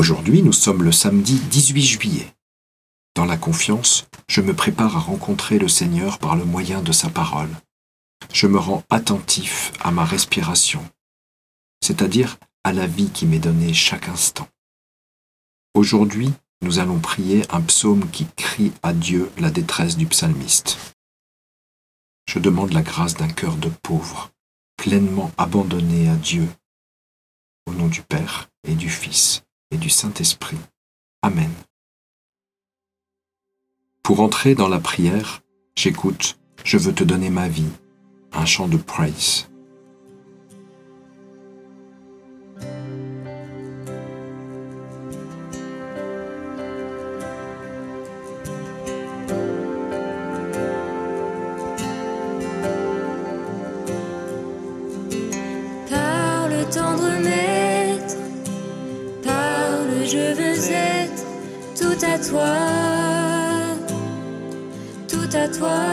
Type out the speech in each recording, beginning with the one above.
Aujourd'hui, nous sommes le samedi 18 juillet. Dans la confiance, je me prépare à rencontrer le Seigneur par le moyen de sa parole. Je me rends attentif à ma respiration, c'est-à-dire à la vie qui m'est donnée chaque instant. Aujourd'hui, nous allons prier un psaume qui crie à Dieu la détresse du psalmiste. Je demande la grâce d'un cœur de pauvre, pleinement abandonné à Dieu. Au nom du Père et du Fils et du Saint-Esprit. Amen. Pour entrer dans la prière, j'écoute « Je veux te donner ma vie », un chant de praise. Parle tendre maître, parle, je veux être tout à toi, tout à toi.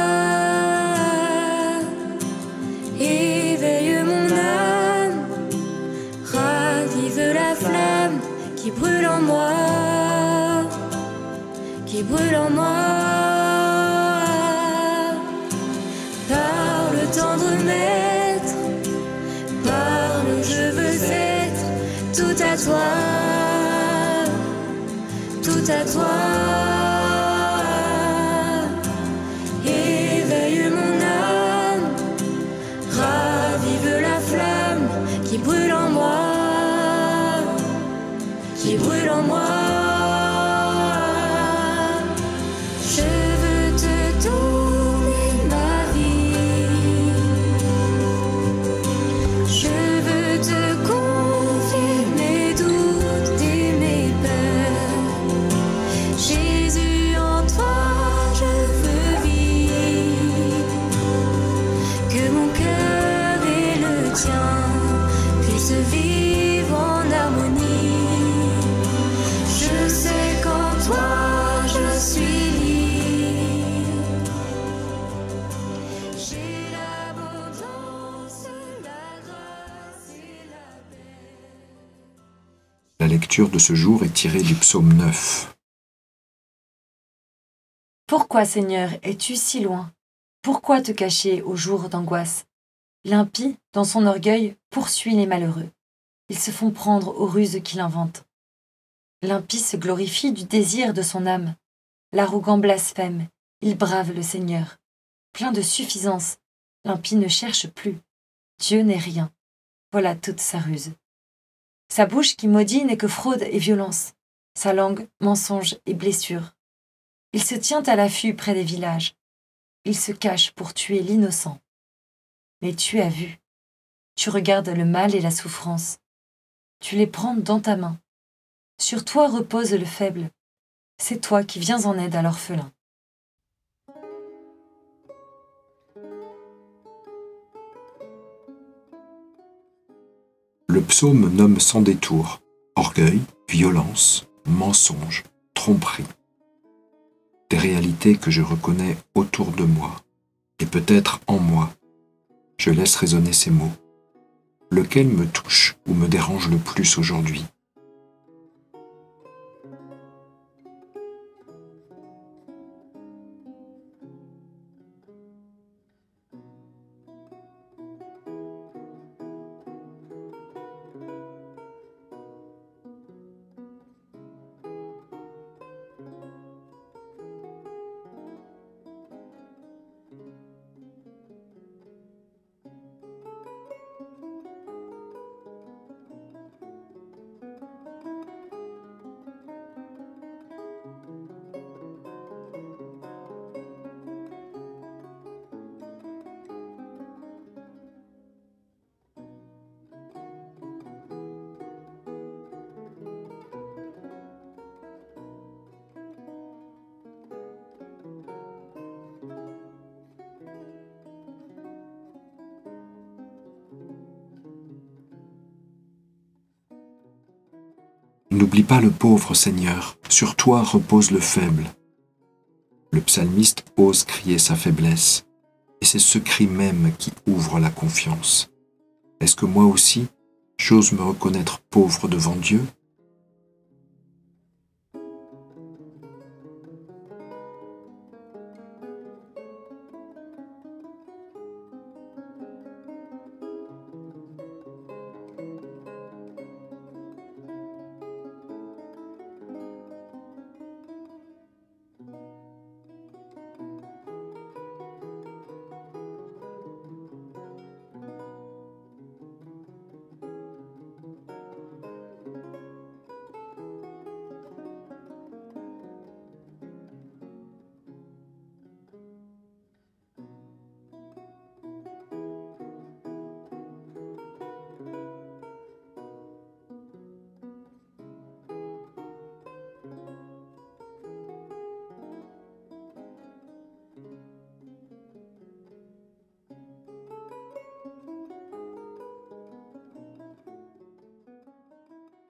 Éveille mon âme, ravive la flamme qui brûle en moi, qui brûle en moi. Parle tendre maître, parle, je veux être tout à toi, tout à toi. Éveille mon âme, ravive la flamme qui brûle en moi, qui brûle en moi. Je veux te donner ma vie, je veux te confier mes doutes et mes peurs. Jésus, en toi je veux vivre, que mon cœur et le tien puissent vivre en harmonie. Je sais qu'en toi je suis libre, j'ai l'abondance, la grâce et la paix. La lecture de ce jour est tirée du psaume 9. Pourquoi, Seigneur, es-tu si loin? Pourquoi te cacher au jour d'angoisse? L'impie, dans son orgueil, poursuit les malheureux. Ils se font prendre aux ruses qu'il invente. L'impie se glorifie du désir de son âme. L'arrogant blasphème, il brave le Seigneur. Plein de suffisance, l'impie ne cherche plus. Dieu n'est rien. Voilà toute sa ruse. Sa bouche qui maudit n'est que fraude et violence. Sa langue, mensonge et blessure. Il se tient à l'affût près des villages. Il se cache pour tuer l'innocent. Mais tu as vu. Tu regardes le mal et la souffrance. Tu les prends dans ta main. Sur toi repose le faible. C'est toi qui viens en aide à l'orphelin. Le psaume nomme sans détour orgueil, violence, mensonge, tromperie. Des réalités que je reconnais autour de moi et peut-être en moi. Je laisse résonner ces mots. Lequel me touche ou me dérange le plus aujourd'hui? N'oublie pas le pauvre, Seigneur, sur toi repose le faible. Le psalmiste ose crier sa faiblesse, et c'est ce cri même qui ouvre la confiance. Est-ce que moi aussi, j'ose me reconnaître pauvre devant Dieu?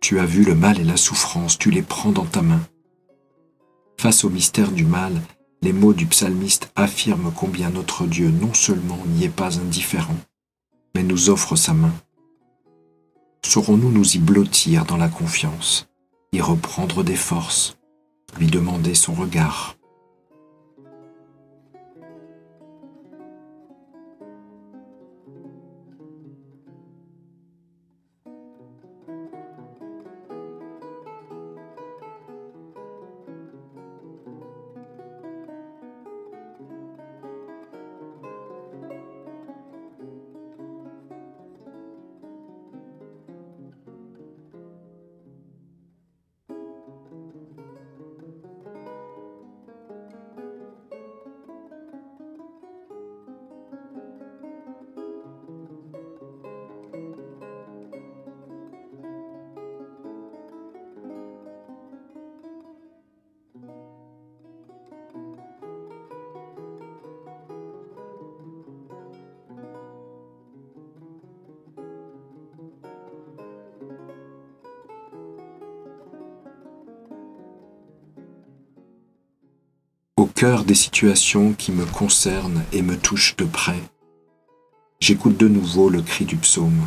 Tu as vu le mal et la souffrance, tu les prends dans ta main. Face au mystère du mal, les mots du psalmiste affirment combien notre Dieu non seulement n'y est pas indifférent, mais nous offre sa main. Saurons-nous nous y blottir dans la confiance, y reprendre des forces, lui demander son regard? Au cœur des situations qui me concernent et me touchent de près, j'écoute de nouveau le cri du psaume.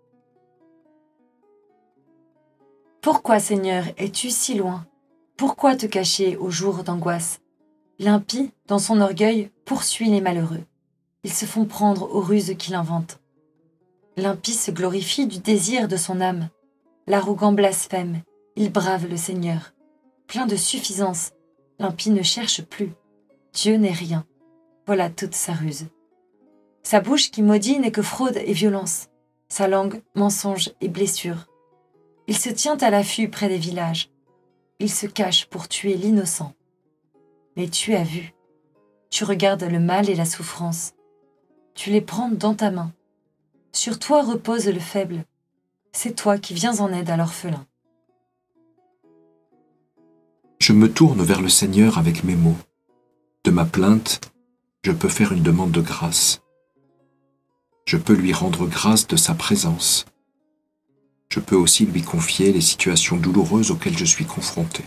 Pourquoi, Seigneur, es-tu si loin? Pourquoi te cacher au jour d'angoisse? L'impie, dans son orgueil, poursuit les malheureux. Ils se font prendre aux ruses qu'il invente. L'impie se glorifie du désir de son âme. L'arrogant blasphème, il brave le Seigneur. Plein de suffisance, l'impie ne cherche plus. Dieu n'est rien. Voilà toute sa ruse. Sa bouche qui maudit n'est que fraude et violence. Sa langue, mensonge et blessure. Il se tient à l'affût près des villages. Il se cache pour tuer l'innocent. Mais tu as vu. Tu regardes le mal et la souffrance. Tu les prends dans ta main. Sur toi repose le faible. C'est toi qui viens en aide à l'orphelin. Je me tourne vers le Seigneur avec mes mots. De ma plainte, je peux faire une demande de grâce. Je peux lui rendre grâce de sa présence. Je peux aussi lui confier les situations douloureuses auxquelles je suis confronté.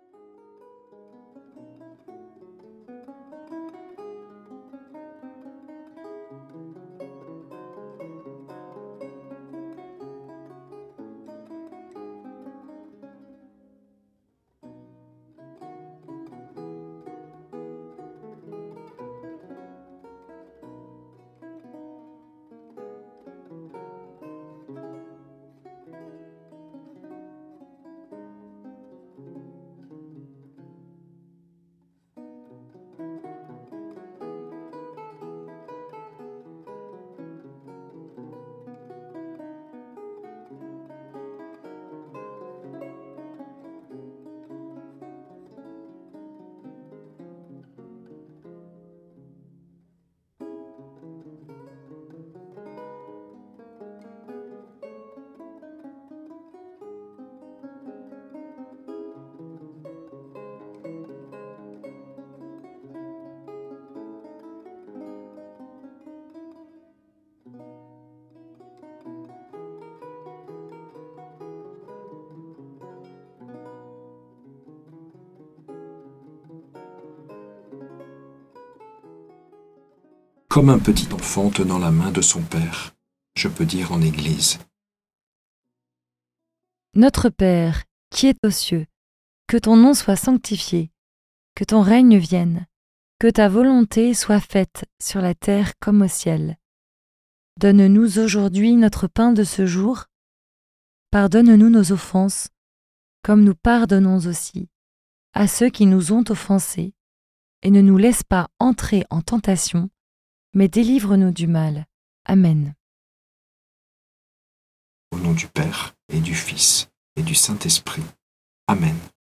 Comme un petit enfant tenant la main de son père, je peux dire en église. Notre Père, qui es aux cieux, que ton nom soit sanctifié, que ton règne vienne, que ta volonté soit faite sur la terre comme au ciel. Donne-nous aujourd'hui notre pain de ce jour. Pardonne-nous nos offenses, comme nous pardonnons aussi à ceux qui nous ont offensés, et ne nous laisse pas entrer en tentation, mais délivre-nous du mal. Amen. Au nom du Père et du Fils et du Saint-Esprit. Amen.